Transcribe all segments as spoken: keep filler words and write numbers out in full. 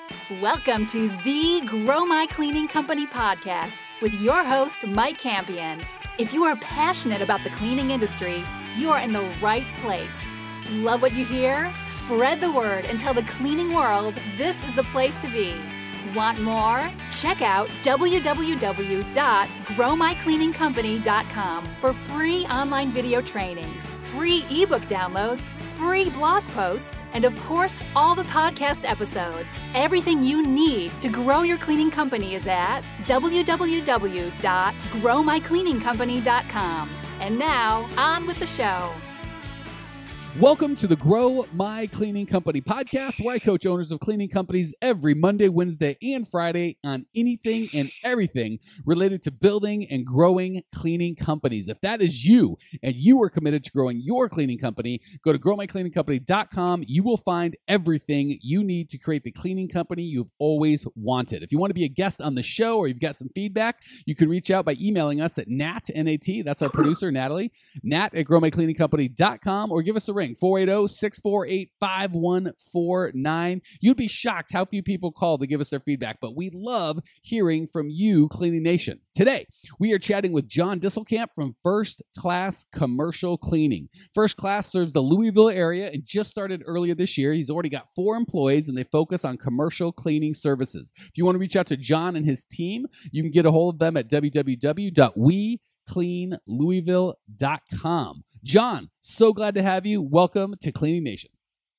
Welcome to the Grow My Cleaning Company podcast with your host, Mike Campion. If you are passionate about the cleaning industry, you are in the right place. Love what you hear? Spread the word and tell the cleaning world this is the place to be. Want more? Check out w w w dot grow my cleaning company dot com for free online video trainings, free ebook downloads, free blog posts, and of course, all the podcast episodes. Everything you need to grow your cleaning company is at w w w dot grow my cleaning company dot com. And now, on with the show. Welcome to the Grow My Cleaning Company podcast, where I coach owners of cleaning companies every Monday, Wednesday, and Friday on anything and everything related to building and growing cleaning companies. If that is you and you are committed to growing your cleaning company, go to grow my cleaning company dot com. You will find everything you need to create the cleaning company you've always wanted. If you want to be a guest on the show or you've got some feedback, you can reach out by emailing us at Nat, N A T, that's our producer, Natalie, Nat at grow my cleaning company dot com, or give us a ring, four eight zero, six four eight, five one four nine. You'd be shocked how few people call to give us their feedback, but we love hearing from you, Cleaning Nation. Today, we are chatting with John Disselkamp from First Class Commercial Cleaning. First Class serves the Louisville area and just started earlier this year. He's already got four employees, and they focus on commercial cleaning services. If you want to reach out to John and his team, you can get a hold of them at w w w dot we clean louisville dot com. John, so glad to have you. Welcome to Cleaning Nation.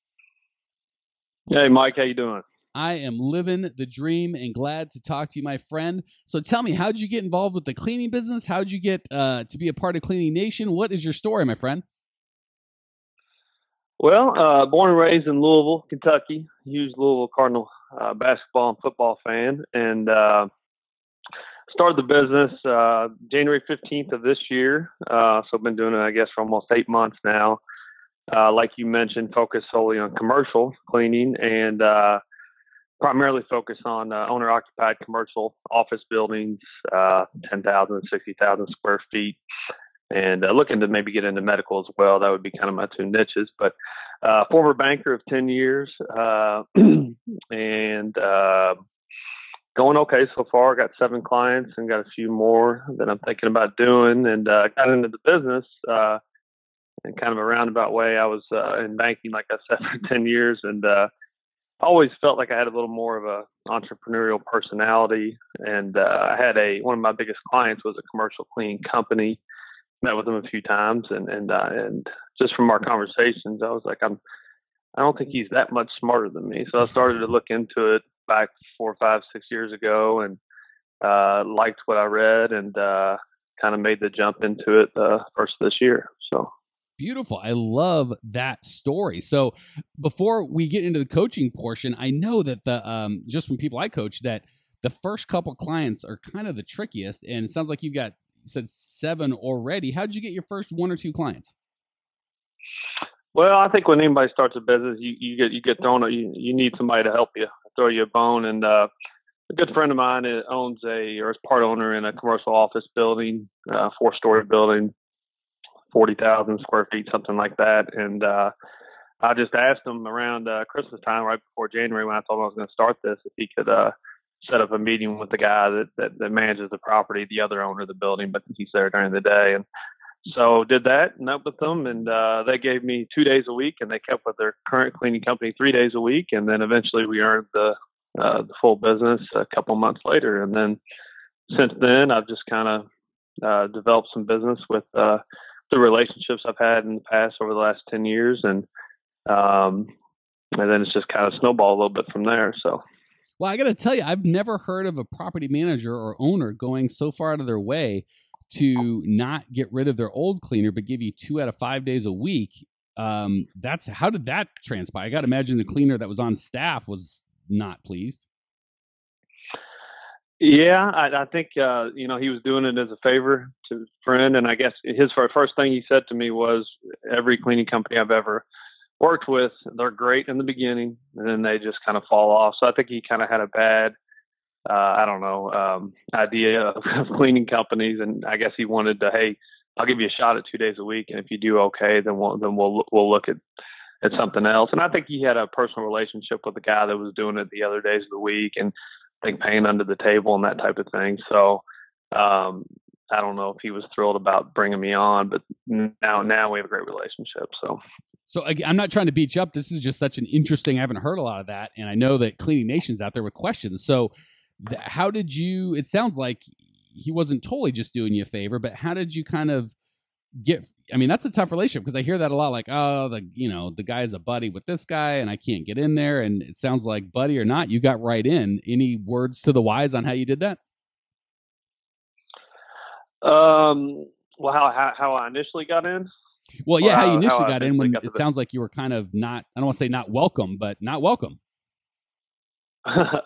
Hey, Mike, how you doing? I am living the dream and glad to talk to you, my friend. So tell me, how did you get involved with the cleaning business? How did you get uh, to be a part of Cleaning Nation? What is your story, my friend? Well, uh, born and raised in Louisville, Kentucky. Huge Louisville Cardinal uh, basketball and football fan, and uh, started the business uh, January fifteenth of this year. Uh, so I've been doing it, I guess, for almost eight months now. Uh, like you mentioned, focused solely on commercial cleaning and uh, primarily focused on uh, owner-occupied commercial office buildings, uh, ten thousand, sixty thousand square feet, and uh, looking to maybe get into medical as well. That would be kind of my two niches. But uh, former banker of ten years uh, and uh, going okay so far. Got seven clients and got a few more that I'm thinking about doing, and uh, got into the business uh, in kind of a roundabout way. I was uh, in banking, like I said, for ten years, and uh, always felt like I had a little more of a entrepreneurial personality. And uh, I had a one of my biggest clients was a commercial cleaning company. Met with them a few times, and and uh, and just from our conversations, I was like, I'm I don't think he's that much smarter than me. So I started to look into it back four, five, six years ago, and uh, liked what I read, and uh, kind of made the jump into it uh, first of this year. So beautiful. I love that story. So before we get into the coaching portion, I know that the um, just from people I coach that the first couple clients are kind of the trickiest, and it sounds like you've got you said seven already. How did you get your first one or two clients? Well, I think when anybody starts a business, you, you get you get thrown. You, you need somebody to help you, throw you a bone. And uh, a good friend of mine owns a or is part owner in a commercial office building, uh, four story building, forty thousand square feet, something like that. And uh, I just asked him around uh, Christmas time, right before January, when I told him I was going to start this, if he could uh, set up a meeting with the guy that, that that manages the property, the other owner of the building, but he's there during the day. And so did that, met with them, and uh, they gave me two days a week, and they kept with their current cleaning company three days a week. And then eventually we earned the, uh, the full business a couple months later. And then since then, I've just kind of uh, developed some business with uh, the relationships I've had in the past over the last ten years. And, um, and then it's just kind of snowballed a little bit from there. So. Well, I got to tell you, I've never heard of a property manager or owner going so far out of their way to not get rid of their old cleaner, but give you two out of five days a week. Um, that's how did that transpire? I got to imagine the cleaner that was on staff was not pleased. Yeah, I, I think uh, you know he was doing it as a favor to his friend, and I guess his first thing he said to me was, "Every cleaning company I've ever worked with, they're great in the beginning, and then they just kind of fall off." So I think he kind of had a bad. Uh, I don't know, um, idea of, of cleaning companies. And I guess he wanted to, hey, I'll give you a shot at two days a week. And if you do okay, then we'll, then we'll, we'll look at at something else. And I think he had a personal relationship with the guy that was doing it the other days of the week, and I think paying under the table and that type of thing. So um, I don't know if he was thrilled about bringing me on, but now now we have a great relationship. So. So again, I'm not trying to beat you up. This is just such an interesting, I haven't heard a lot of that. And I know that Cleaning Nation's out there with questions. So th- how did you, it sounds like he wasn't totally just doing you a favor, but how did you kind of get, I mean, that's a tough relationship because I hear that a lot, like, oh, the, you know, the guy's a buddy with this guy and I can't get in there. And it sounds like, buddy or not, you got right in. Any words to the wise on how you did that? Um, well, how, how, how I initially got in? Well, yeah, well, how you initially how got in when got it sounds like you were kind of not, I don't want to say not welcome, but not welcome. um,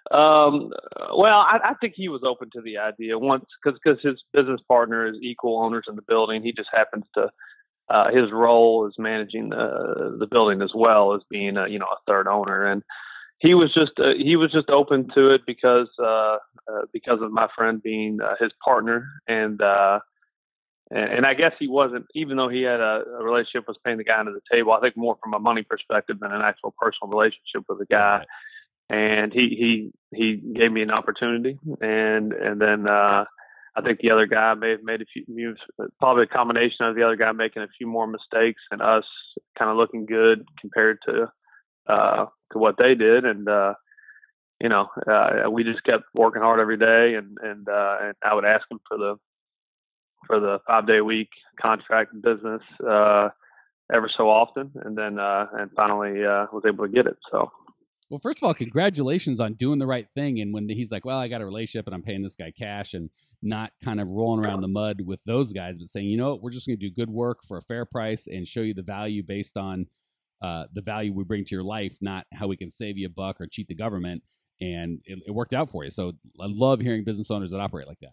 well, I, I think he was open to the idea once because because his business partner is equal owners in the building. He just happens to, uh, his role is managing the the building as well as being a, you know, a third owner. And he was just, uh, he was just open to it because, uh, uh because of my friend being uh, his partner. And, uh, And I guess he wasn't, even though he had a, a relationship was paying the guy under the table, I think more from a money perspective than an actual personal relationship with the guy. And he, he, he gave me an opportunity. And, and then, uh, I think the other guy may have made a few, probably a combination of the other guy making a few more mistakes and us kind of looking good compared to, uh, to what they did. And, uh, you know, uh, we just kept working hard every day. And, and, uh, and I would ask him for the, for the five day a week contract business, uh, ever so often. And then, uh, and finally, uh, was able to get it. So, well, first of all, congratulations on doing the right thing. And when he's like, well, I got a relationship and I'm paying this guy cash, and not kind of rolling around the mud with those guys, but saying, you know what, we're just going to do good work for a fair price and show you the value based on, uh, the value we bring to your life, not how we can save you a buck or cheat the government. And it, it worked out for you. So I love hearing business owners that operate like that.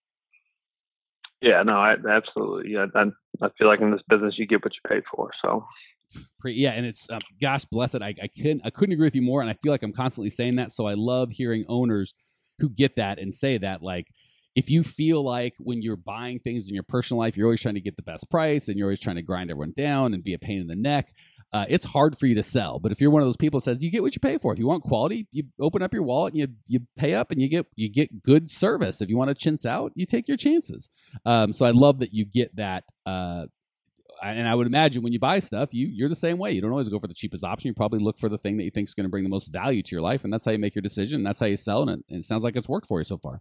Yeah, no, I absolutely. Yeah, I, I feel like in this business you get what you pay for. So, yeah, and it's uh, gosh bless it. I, I couldn't I couldn't agree with you more, and I feel like I'm constantly saying that. So I love hearing owners who get that and say that. Like, if you feel like when you're buying things in your personal life, you're always trying to get the best price and you're always trying to grind everyone down and be a pain in the neck, uh, it's hard for you to sell. But if you're one of those people that says you get what you pay for, if you want quality, you open up your wallet and you you pay up and you get you get good service. If you want to chintz out, you take your chances. Um, so I love that you get that. Uh, and I would imagine when you buy stuff, you you're the same way. You don't always go for the cheapest option. You probably look for the thing that you think is going to bring the most value to your life, and that's how you make your decision. And that's how you sell, and it, and it sounds like it's worked for you so far.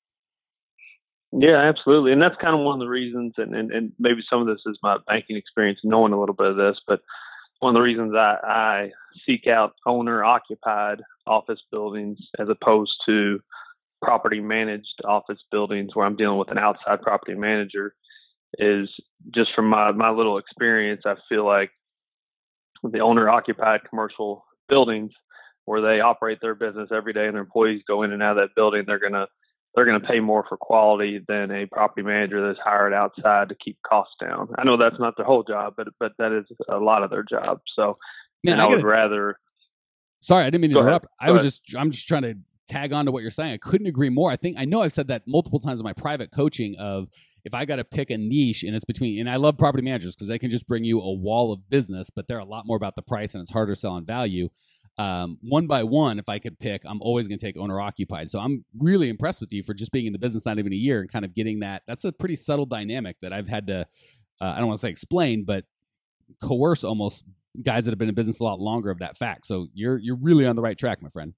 Yeah, absolutely. And that's kind of one of the reasons, and, and, and maybe some of this is my banking experience, knowing a little bit of this, but one of the reasons I, I seek out owner-occupied office buildings as opposed to property-managed office buildings where I'm dealing with an outside property manager is just from my, my little experience, I feel like the owner-occupied commercial buildings where they operate their business every day and their employees go in and out of that building, they're going to they're going to pay more for quality than a property manager that's hired outside to keep costs down. I know that's not their whole job, but but that is a lot of their job. So, Man, and I, I would rather. Sorry, I didn't mean to interrupt. Ahead. I was ahead. just I'm just trying to tag on to what you're saying. I couldn't agree more. I think I know I've said that multiple times in my private coaching of if I got to pick a niche and it's between, and I love property managers because they can just bring you a wall of business, but they're a lot more about the price and it's harder to sell on value. Um, one by one, if I could pick, I'm always going to take owner occupied. So I'm really impressed with you for just being in the business not even a year and kind of getting that. That's a pretty subtle dynamic that I've had to, uh, I don't want to say explain, but coerce almost guys that have been in business a lot longer of that fact. So you're you're really on the right track, my friend.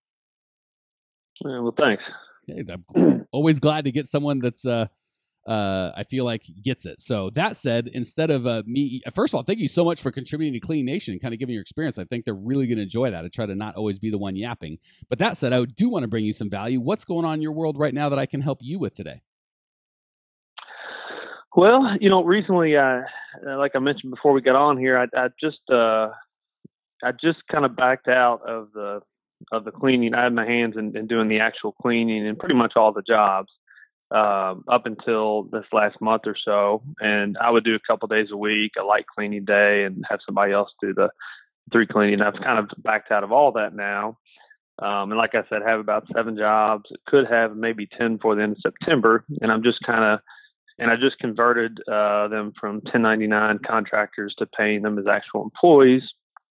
Yeah, well, thanks. Hey, I'm always glad to get someone that's uh, uh, I feel like gets it. So that said, instead of uh, me, first of all, thank you so much for contributing to Cleaning Nation and kind of giving your experience. I think they're really going to enjoy that. I try to not always be the one yapping. But that said, I do want to bring you some value. What's going on in your world right now that I can help you with today? Well, you know, recently, uh, like I mentioned before we got on here, I, I just, uh, I just kind of backed out of the of the cleaning. I had my hands in, in doing the actual cleaning and pretty much all the jobs. Um, up until this last month or so, and I would do a couple days a week, a light cleaning day, and have somebody else do the three cleaning. I've kind of backed out of all that now, um, and like I said, have about seven jobs. Could have maybe ten for the end of September, and I'm just kind of, and I just converted uh, them from ten ninety-nine contractors to paying them as actual employees.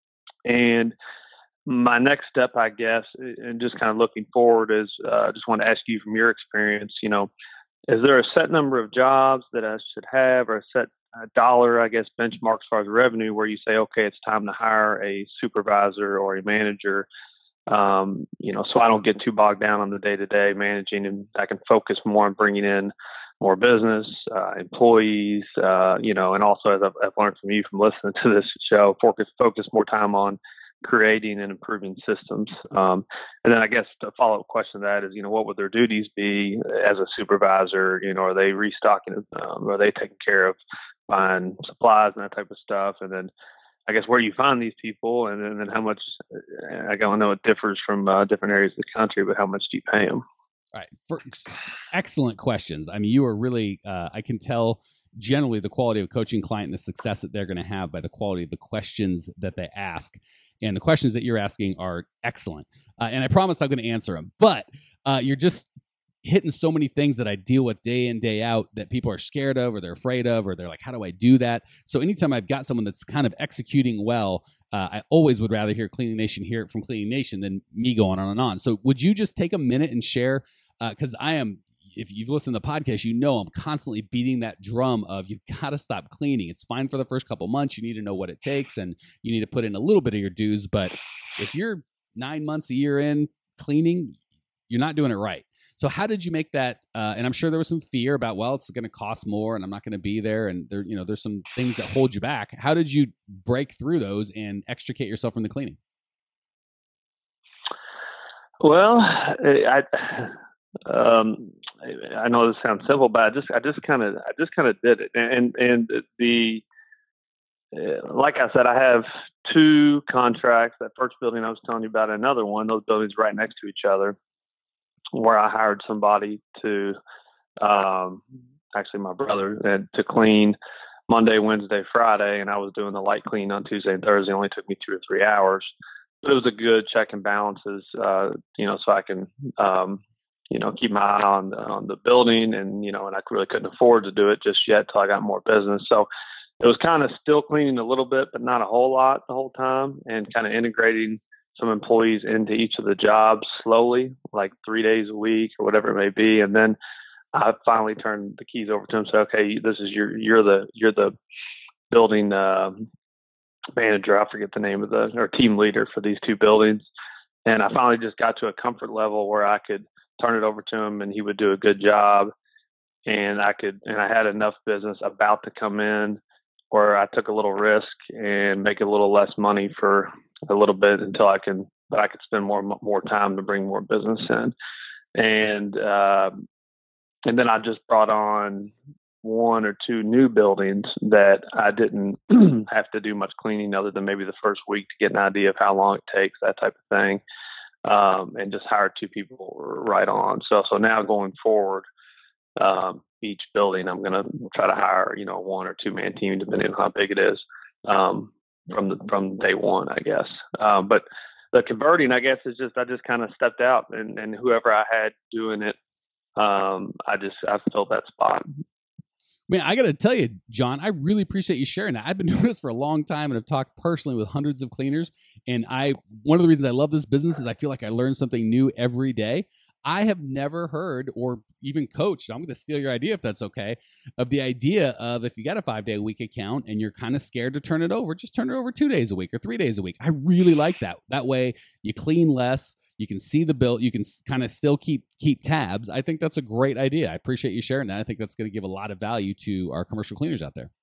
And my next step, I guess, and just kind of looking forward is, I uh, just want to ask you from your experience, you know, is there a set number of jobs that I should have, or a set uh, dollar, I guess, benchmark as far as revenue, where you say, okay, it's time to hire a supervisor or a manager, um, you know, so I don't get too bogged down on the day-to-day managing, and I can focus more on bringing in more business, uh, employees, uh, you know, and also, as I've, I've learned from you from listening to this show, focus, focus more time on creating and improving systems. Um, and then I guess the follow-up question to that is, you know, what would their duties be as a supervisor? You know, are they restocking, um, are they taking care of buying supplies and that type of stuff? And then I guess where you find these people, and then, and then how much, I don't know, it differs from uh, different areas of the country, but how much do you pay them? All right. For, excellent questions. I mean, you are really, uh, I can tell generally the quality of a coaching client and the success that they're going to have by the quality of the questions that they ask. And the questions that you're asking are excellent. Uh, and I promise I'm going to answer them. But uh, you're just hitting so many things that I deal with day in, day out that people are scared of, or they're afraid of, or they're like, how do I do that? So anytime I've got someone that's kind of executing well, uh, I always would rather hear Cleaning Nation hear it from Cleaning Nation than me going on and on. So would you just take a minute and share, because uh, I am, if you've listened to the podcast, you know I'm constantly beating that drum of you've got to stop cleaning. It's fine for the first couple months. You need to know what it takes, and you need to put in a little bit of your dues. But if you're nine months, a year in cleaning, you're not doing it right. So how did you make that? Uh, and I'm sure there was some fear about, well, it's going to cost more, and I'm not going to be there. And there, you know, there's some things that hold you back. How did you break through those and extricate yourself from the cleaning? Well, I, um, I know this sounds simple, but I just, I just kind of, I just kind of did it. And, and the, uh, like I said, I have two contracts. That first building I was telling you about, another one, those buildings right next to each other, where I hired somebody to, um, actually my brother, and to clean Monday, Wednesday, Friday. And I was doing the light clean on Tuesday and Thursday. It only took me two or three hours. But it was a good check and balances, uh, you know, so I can, um, you know, keep my eye on the, on the building, and, you know, and I really couldn't afford to do it just yet till I got more business. So it was kind of still cleaning a little bit, but not a whole lot the whole time, and kind of integrating some employees into each of the jobs slowly, like three days a week or whatever it may be. And then I finally turned the keys over to them and said, okay, this is your, you're the, you're the building, uh, manager. I forget the name of the, or team leader for these two buildings. And I finally just got to a comfort level where I could turn it over to him and he would do a good job. And I could, and I had enough business about to come in where I took a little risk and make a little less money for a little bit until I can, but I could spend more, more time to bring more business in. And, uh, and then I just brought on one or two new buildings that I didn't have to do much cleaning other than maybe the first week to get an idea of how long it takes, that type of thing. Um, and just hired two people right on. So, so now going forward, um, each building, I'm going to try to hire, you know, one or two man team, depending on how big it is, um, from the, from day one, I guess. Um, but the converting, I guess, is just, I just kind of stepped out, and, and whoever I had doing it, um, I just, I filled that spot. Man, I got to tell you, John, I really appreciate you sharing that. I've been doing this for a long time, and I've talked personally with hundreds of cleaners. And I, one of the reasons I love this business is I feel like I learn something new every day. I have never heard or even coached, I'm going to steal your idea if that's okay, of the idea of if you got a five day a week account and you're kind of scared to turn it over, just turn it over two days a week or three days a week. I really like that. That way you clean less, you can see the bill, you can kind of still keep keep tabs. I think that's a great idea. I appreciate you sharing that. I think that's going to give a lot of value to our commercial cleaners out there.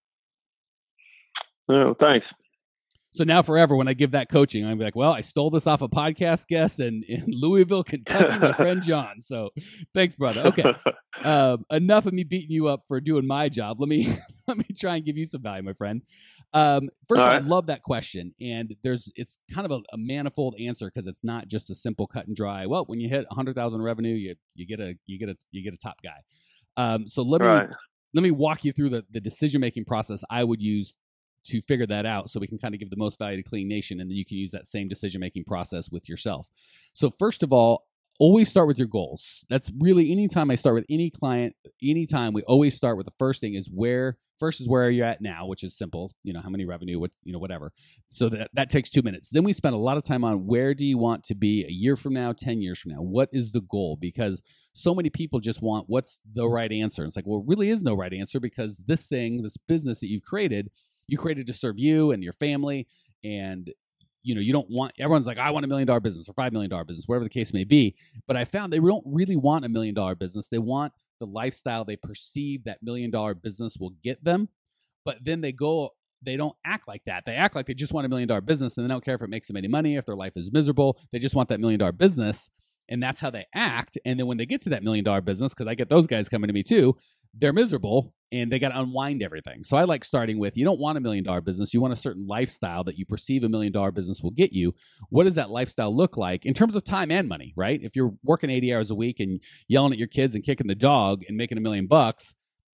Oh, thanks. So now forever, when I give that coaching, I'm like, well, I stole this off a podcast guest in, in Louisville, Kentucky, my friend John. So thanks, brother. Okay. Um, enough of me beating you up for doing my job. Let me let me try and give you some value, my friend. Um, first, right. I love that question. And there's it's kind of a, a manifold answer, because it's not just a simple cut and dry. Well, when you hit one hundred thousand revenue, you you get a you get a you get a top guy. Um, so let me right. let me walk you through the, the decision-making process I would use to figure that out, so we can kind of give the most value to Clean Nation, and then you can use that same decision-making process with yourself. So first of all, always start with your goals. That's really, anytime I start with any client, anytime we always start with the first thing is where, first is where are you at now, which is simple, you know, how many revenue, what, you know, whatever. So that, that takes two minutes. Then we spend a lot of time on where do you want to be a year from now, ten years from now? What is the goal? Because so many people just want what's the right answer. It's like, well, it really is no right answer, because this thing, this business that you've created, you created to serve you and your family. And you know, you don't want, everyone's like, I want a million dollar business or five million dollar business, whatever the case may be. But I found they don't really want a million dollar business. They want the lifestyle they perceive that million dollar business will get them. But then they go, they don't act like that. They act like they just want a million dollar business, and they don't care if it makes them any money, if their life is miserable. They just want that million dollar business. And that's how they act. And then when they get to that million dollar business, because I get those guys coming to me too, they're miserable and they got to unwind everything. So I like starting with, you don't want a million dollar business. You want a certain lifestyle that you perceive a million dollar business will get you. What does that lifestyle look like in terms of time and money, right? If you're working eighty hours a week and yelling at your kids and kicking the dog and making a million bucks,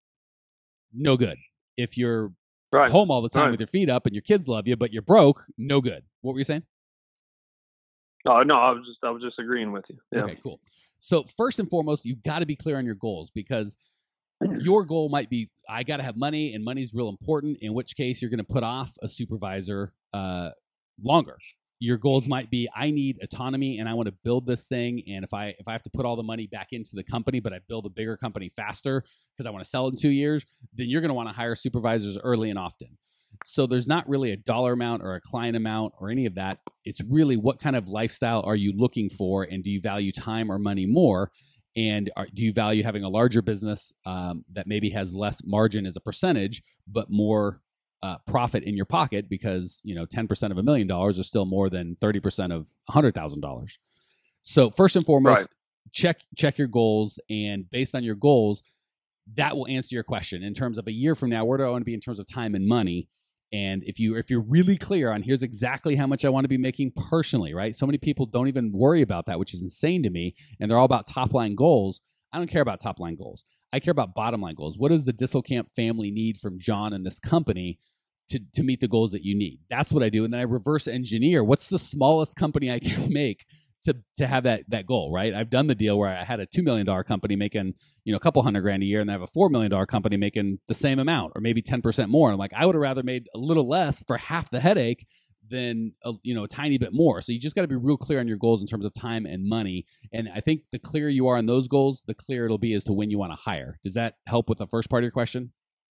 no good. If you're right. home all the time right. with your feet up and your kids love you, but you're broke, no good. What were you saying? Oh, no, I was just, I was just agreeing with you. Yeah. Okay, cool. So first and foremost, you've got to be clear on your goals, because your goal might be, I got to have money, and money's real important, in which case you're going to put off a supervisor uh, longer. Your goals might be, I need autonomy and I want to build this thing. And if I if I have to put all the money back into the company, but I build a bigger company faster because I want to sell it in two years, then you're going to want to hire supervisors early and often. So there's not really a dollar amount or a client amount or any of that. It's really, what kind of lifestyle are you looking for? And do you value time or money more? And are, do you value having a larger business um, that maybe has less margin as a percentage, but more uh, profit in your pocket? Because, you know, ten percent of a million dollars is still more than thirty percent of one hundred thousand dollars. So first and foremost, right. check check your goals. And based on your goals, that will answer your question in terms of a year from now, where do I want to be in terms of time and money? And if you if you're really clear on, here's exactly how much I want to be making personally, right? So many people don't even worry about that, which is insane to me. And they're all about top line goals. I don't care about top line goals. I care about bottom line goals. What does the Disselkamp family need from John and this company to, to meet the goals that you need? That's what I do. And then I reverse engineer. What's the smallest company I can make to to have that that goal, right? I've done the deal where I had a two million dollars company making, you know, a couple hundred grand a year, and I have a four million dollars company making the same amount or maybe ten percent more. I'm like, I would have rather made a little less for half the headache than, a, you know, a tiny bit more. So you just got to be real clear on your goals in terms of time and money. And I think the clearer you are on those goals, the clearer it'll be as to when you want to hire. Does that help with the first part of your question?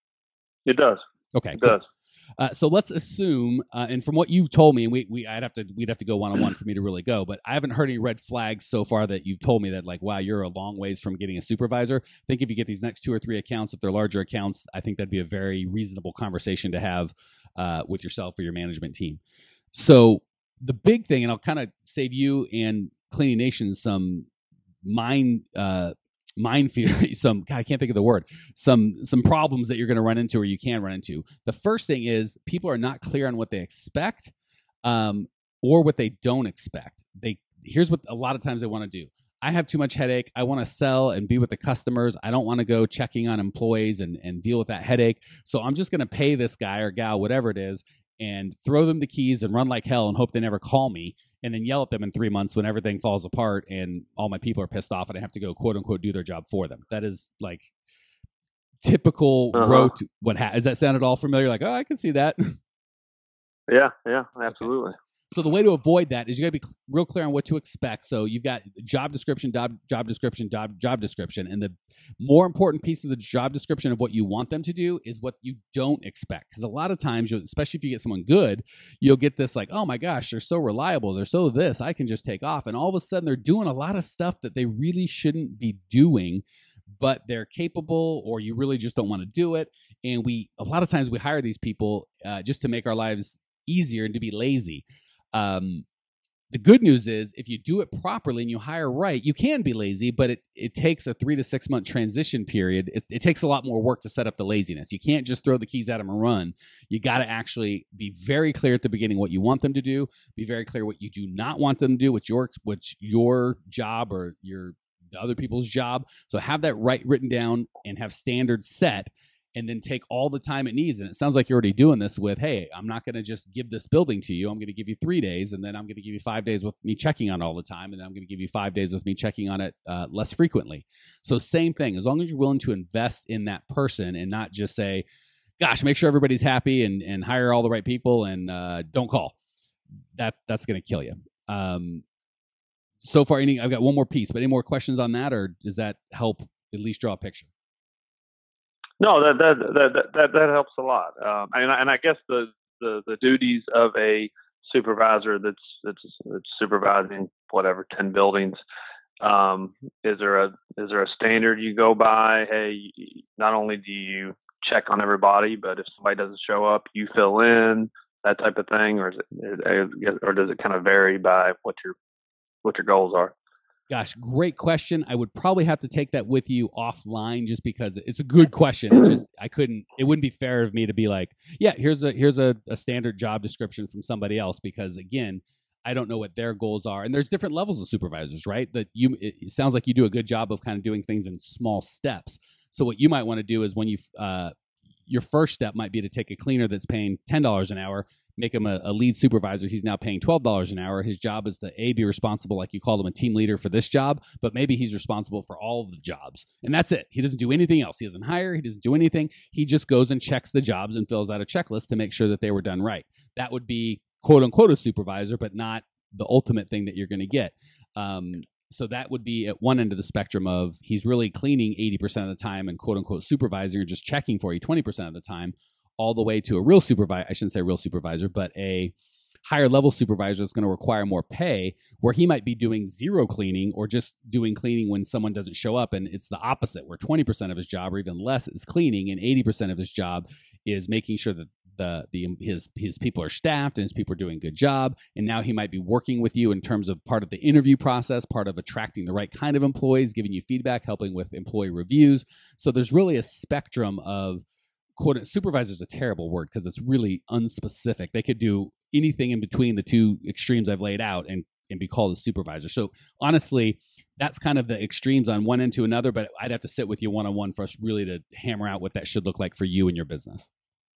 It does. Okay, it cool. does. Uh, so let's assume, uh, and from what you've told me, and we, we, I'd have to, we'd have to go one on one for me to really go. But I haven't heard any red flags so far that you've told me that, like, wow, you're a long ways from getting a supervisor. I think if you get these next two or three accounts, if they're larger accounts, I think that'd be a very reasonable conversation to have uh, with yourself or your management team. So the big thing, and I'll kind of save you and Cleaning Nation some mind. Uh, minefield some God, I can't think of the word some some problems that you're going to run into or you can run into. The first thing is people are not clear on what they expect um or what they don't expect. They here's what a lot of times they want to do. I have too much headache. I want to sell and be with the customers. I don't want to go checking on employees and and deal with that headache. So I'm just going to pay this guy or gal, whatever it is, and throw them the keys and run like hell and hope they never call me, and then yell at them in three months when everything falls apart and all my people are pissed off and I have to go, quote unquote, do their job for them. That is like typical uh-huh. road to what ha- does that sound at all familiar? Like, oh, I can see that. Yeah, yeah, absolutely. Okay. So the way to avoid that is you got to be cl- real clear on what to expect. So you've got job description, job, job description, job, job description. And the more important piece of the job description of what you want them to do is what you don't expect. Because a lot of times, you'll, especially if you get someone good, you'll get this like, oh my gosh, they're so reliable. They're so this, I can just take off. And all of a sudden they're doing a lot of stuff that they really shouldn't be doing, but they're capable, or you really just don't want to do it. And we, a lot of times we hire these people uh, just to make our lives easier and to be lazy. Um, the good news is if you do it properly and you hire right, you can be lazy, but it, it takes a three to six month transition period. It, it takes a lot more work to set up the laziness. You can't just throw the keys at them and run. You got to actually be very clear at the beginning what you want them to do. Be very clear what you do not want them to do, what's your, what's your job or your the other people's job. So have that right written down and have standards set. and then take all the time it needs. And it sounds like you're already doing this with, hey, I'm not going to just give this building to you. I'm going to give you three days, and then I'm going to give you five days with me checking on it all the time, and then I'm going to give you five days with me checking on it uh, less frequently. So same thing, as long as you're willing to invest in that person and not just say, gosh, make sure everybody's happy and, and hire all the right people and uh, don't call. That That's going to kill you. Um, so far, any I've got one more piece, but any more questions on that, or does that help at least draw a picture? No, that that that that, that helps a lot. Um, and and I guess the, the, the duties of a supervisor that's that's, that's supervising whatever ten buildings. Um, is there a is there a standard you go by? Hey, not only do you check on everybody, but if somebody doesn't show up, you fill in, that type of thing, or is it, or does it kind of vary by what your what your goals are? Gosh, great question. I would probably have to take that with you offline, just because it's a good question. It's just I couldn't. It wouldn't be fair of me to be like, yeah, here's a here's a, a standard job description from somebody else, because again, I don't know what their goals are, and there's different levels of supervisors, right? That you it sounds like you do a good job of kind of doing things in small steps. So what you might want to do is when you uh, your first step might be to take a cleaner that's paying ten dollars an hour, make him a, a lead supervisor. He's now paying twelve dollars an hour. His job is to A, be responsible, like you called him, a team leader for this job, but maybe he's responsible for all of the jobs. And that's it. He doesn't do anything else. He doesn't hire. He doesn't do anything. He just goes and checks the jobs and fills out a checklist to make sure that they were done right. That would be quote unquote a supervisor, but not the ultimate thing that you're going to get. Um, so that would be at one end of the spectrum of he's really cleaning eighty percent of the time and quote unquote supervising or just checking for you twenty percent of the time, all the way to a real supervisor. I shouldn't say real supervisor, but a higher level supervisor is going to require more pay, where he might be doing zero cleaning or just doing cleaning when someone doesn't show up. And it's the opposite, where twenty percent of his job or even less is cleaning, and eighty percent of his job is making sure that the the his his people are staffed and his people are doing a good job. And now he might be working with you in terms of part of the interview process, part of attracting the right kind of employees, giving you feedback, helping with employee reviews. So there's really a spectrum of quote, supervisor is a terrible word because it's really unspecific. They could do anything in between the two extremes I've laid out and, and be called a supervisor. So honestly, that's kind of the extremes on one end to another, but I'd have to sit with you one-on-one for us really to hammer out what that should look like for you and your business.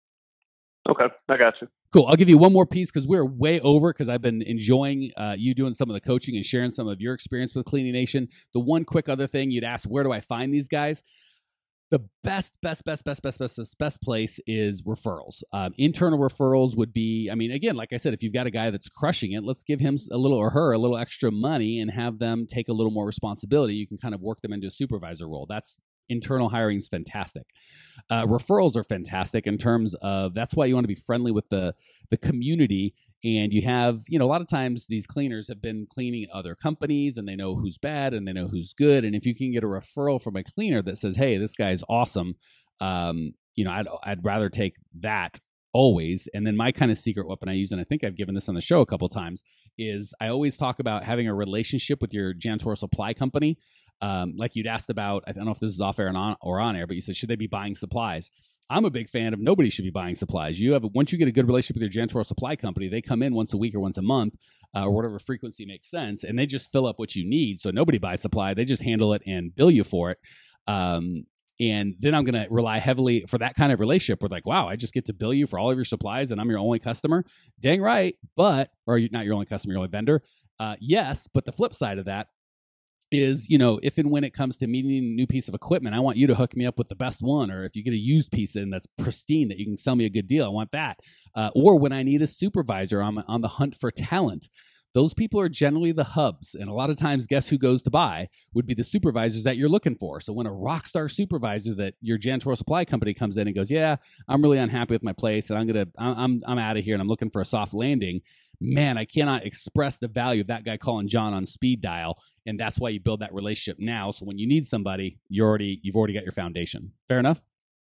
Okay, I got you. Cool. I'll give you one more piece because we're way over, because I've been enjoying uh, you doing some of the coaching and sharing some of your experience with Cleaning Nation. The one quick other thing you'd ask, where do I find these guys? The best, best, best, best, best, best, best, best place is referrals. Um, internal referrals would be, I mean, again, like I said, if you've got a guy that's crushing it, let's give him a little or her a little extra money and have them take a little more responsibility. You can kind of work them into a supervisor role. That's internal hiring is fantastic. Uh, referrals are fantastic in terms of, that's why you want to be friendly with the the community. And you have, you know, a lot of times these cleaners have been cleaning at other companies and they know who's bad and they know who's good. And if you can get a referral from a cleaner that says, hey, this guy's awesome, um, you know, I'd, I'd rather take that always. And then my kind of secret weapon I use, and I think I've given this on the show a couple of times, is I always talk about having a relationship with your janitorial supply company. Um, like you'd asked about, I don't know if this is off air and on, or on air, but you said, should they be buying supplies? I'm a big fan of nobody should be buying supplies. You have once you get a good relationship with your janitorial supply company, they come in once a week or once a month, uh, or whatever frequency makes sense, and they just fill up what you need. So nobody buys supply; they just handle it and bill you for it. Um, and then I'm going to rely heavily for that kind of relationship. We're like, wow, I just get to bill you for all of your supplies, and I'm your only customer. Dang right, but or you're not your only customer, your only vendor. Uh, yes, but the flip side of that is, you know, if and when it comes to needing a new piece of equipment, I want you to hook me up with the best one. Or if you get a used piece in that's pristine that you can sell me a good deal, I want that. Uh, or when I need a supervisor, I'm on the hunt for talent. Those people are generally the hubs. And a lot of times, guess who goes to buy would be the supervisors that you're looking for. So when a rock star supervisor that your janitorial supply company comes in and goes, yeah, I'm really unhappy with my place and I'm going to, I'm, I'm out of here and I'm looking for a soft landing. Man, I cannot express the value of that guy calling John on speed dial. And that's why you build that relationship now. So when you need somebody, you're already, you've already got your foundation. Fair enough?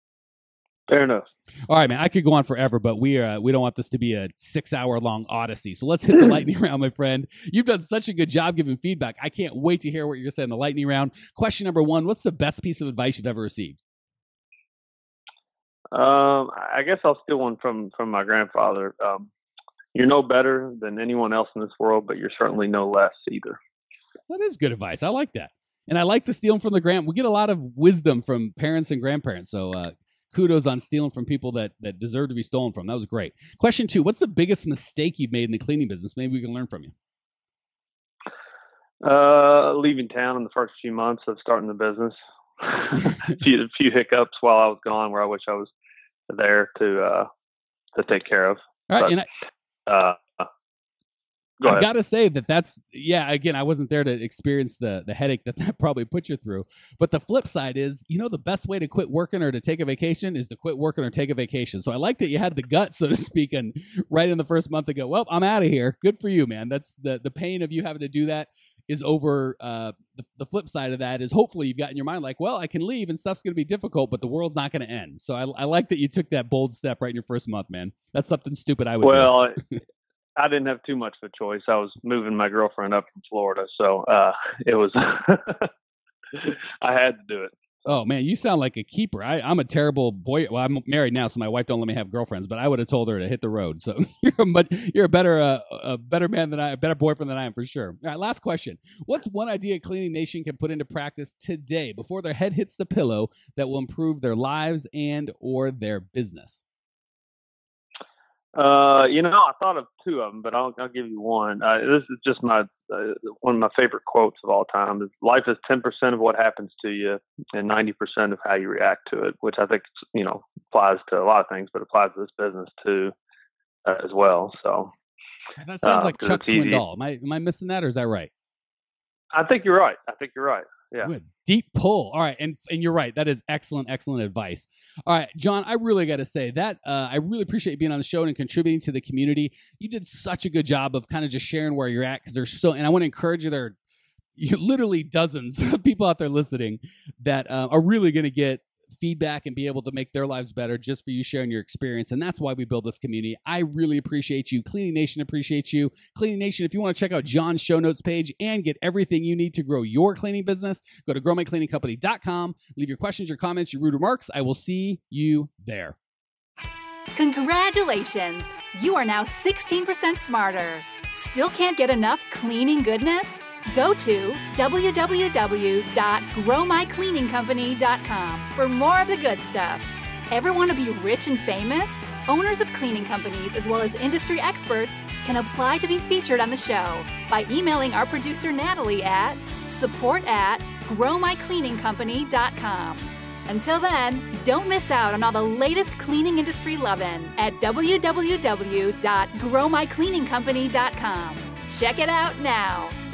Fair enough. All right, man, I could go on forever, but we uh, we don't want this to be a six hour long odyssey. So let's hit the lightning round, my friend. You've done such a good job giving feedback. I can't wait to hear what you're going to say in the lightning round. Question number one, what's the best piece of advice you've ever received? Um, I guess I'll steal one from, from my grandfather. Um, you're no better than anyone else in this world, but you're certainly no less either. That is good advice. I like that. And I like the stealing from the grand. We get a lot of wisdom from parents and grandparents. So uh, kudos on stealing from people that, that deserve to be stolen from. That was great. Question two, what's the biggest mistake you've made in the cleaning business? Maybe we can learn from you. Uh, leaving town in the first few months of starting the business. a, few, a few hiccups while I was gone where I wish I was there to uh, to take care of. All right, but, and I, uh, Go I gotta say that that's yeah. Again, I wasn't there to experience the the headache that that probably put you through. But the flip side is, you know, the best way to quit working or to take a vacation is to quit working or take a vacation. So I like that you had the guts, so to speak, and right in the first month to go, well, I'm out of here. Good for you, man. That's the the pain of you having to do that is over. Uh, the, the flip side of that is hopefully you've got in your mind like, well, I can leave and stuff's going to be difficult, but the world's not going to end. So I, I like that you took that bold step right in your first month, man. That's something stupid I would well, do. Well, I didn't have too much of a choice. I was moving my girlfriend up from Florida, so uh, it was I had to do it. Oh man, you sound like a keeper. I, I'm a terrible boy. Well, I'm married now, so my wife don't let me have girlfriends. But I would have told her to hit the road. So, but you're a better, uh, a better man than I, a better boyfriend than I am for sure. All right, last question. What's one idea Cleaning Nation can put into practice today before their head hits the pillow that will improve their lives and or their business? Uh, you know, I thought of two of them, but I'll, I'll give you one. Uh, this is just my uh, one of my favorite quotes of all time. Is life is ten percent of what happens to you, and ninety percent of how you react to it. Which I think you know applies to a lot of things, but applies to this business too uh, as well. So that sounds uh, like Chuck Swindoll. Am I am I missing that, or is that right? I think you're right. I think you're right. Yeah. Good. Deep pull. All right. And and you're right. That is excellent, excellent advice. All right, John, I really got to say that uh, I really appreciate you being on the show and contributing to the community. You did such a good job of kind of just sharing where you're at because there's so, and I want to encourage you, there are you, literally dozens of people out there listening that uh, are really going to get feedback and be able to make their lives better just for you sharing your experience. And that's why we build this community. I really appreciate you. Cleaning Nation appreciates you. Cleaning Nation, if you want to check out John's show notes page and get everything you need to grow your cleaning business, go to grow my cleaning company dot com. Leave your questions, your comments, your rude remarks. I will see you there. Congratulations! You are now sixteen percent smarter. Still can't get enough cleaning goodness? Go to w w w dot grow my cleaning company dot com for more of the good stuff. Ever want to be rich and famous? Owners of cleaning companies as well as industry experts can apply to be featured on the show by emailing our producer Natalie at support at grow my cleaning company dot com. Until then, don't miss out on all the latest cleaning industry lovin' at w w w dot grow my cleaning company dot com. Check it out now.